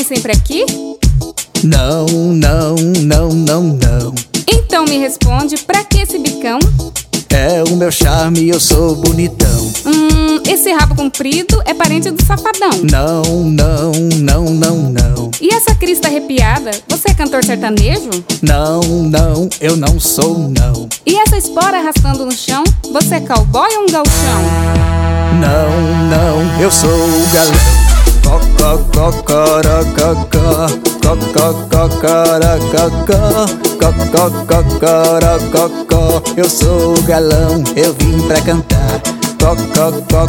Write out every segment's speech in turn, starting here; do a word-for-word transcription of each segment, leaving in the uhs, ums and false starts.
vem sempre aqui? Não, não, não, não, não. Então me responde, pra que esse bicão? É o meu charme, eu sou bonitão. Hum, esse rabo comprido é parente do safadão. Não, não, não, não, não. E essa crista arrepiada, você é cantor sertanejo? Não, não, eu não sou não. E essa espora arrastando no chão, você é cowboy ou um gauchão? Não, não, eu sou o galão. Cocorocó, cocorocó, cocorocó. Eu sou o galão, eu vim pra cantar. Cocorocó,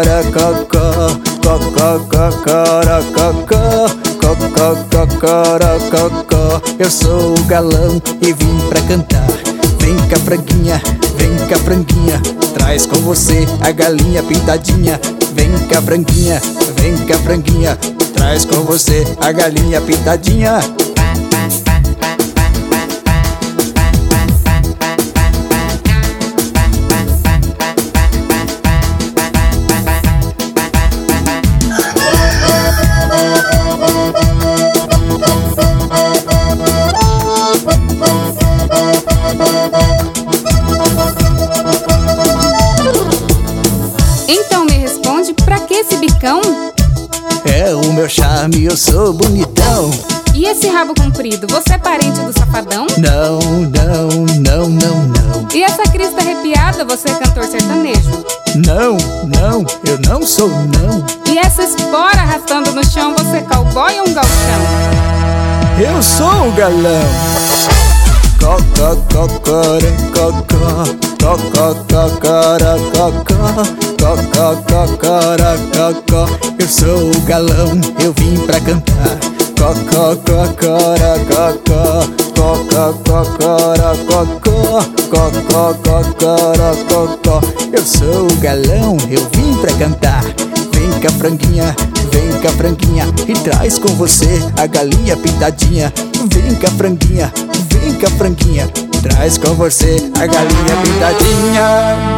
cocorocó. Eu sou o galão e vim pra cantar. Vem cá, franguinha, vem cá, franguinha, traz com você a galinha pintadinha. Vem cá, franguinha, vem cá, franguinha, traz com você a galinha pintadinha. Então me responde, pra que esse bicão? É o meu charme, eu sou bonitão. E esse rabo comprido, você é parente do safadão? Não, não, não, não, não. E essa crista arrepiada, você é cantor sertanejo? Não, não, eu não sou não. E essa espora arrastando no chão, você é cowboy ou um gauchão? Eu sou o galão. Cocorocó, cocorocó. Eu sou o galão, eu vim pra cantar. Eu sou o galão, eu vim pra cantar. Vem cá, franguinha, vem cá, franguinha, e traz com você a galinha pintadinha. Vem cá, franguinha, vem cá, franguinha, traz com você a galinha pintadinha.